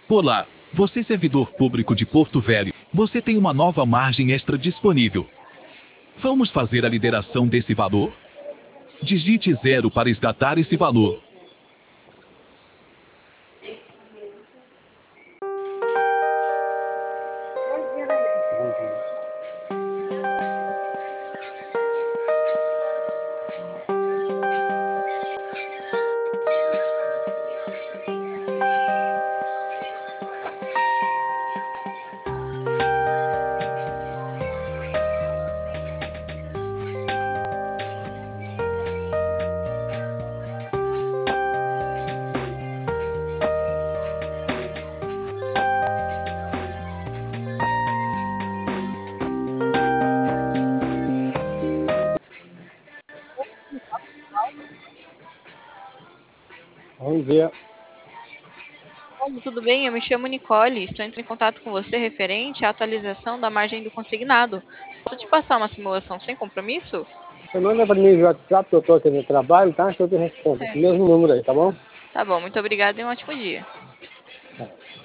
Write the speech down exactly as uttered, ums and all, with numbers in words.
Olá, você servidor público de Porto Velho, você tem uma nova margem extra disponível. Vamos fazer a lideração desse valor? Digite zero para esgatar esse valor. Bom dia. Oi, tudo bem? Eu me chamo Nicole, estou entrando em contato com você referente à atualização da margem do consignado. Posso te passar uma simulação sem compromisso? Você manda para mim no WhatsApp, que eu estou aqui no trabalho, tá? Que eu te respondo. Esse Certo. mesmo número aí, tá bom? Tá bom, muito obrigada e um ótimo dia.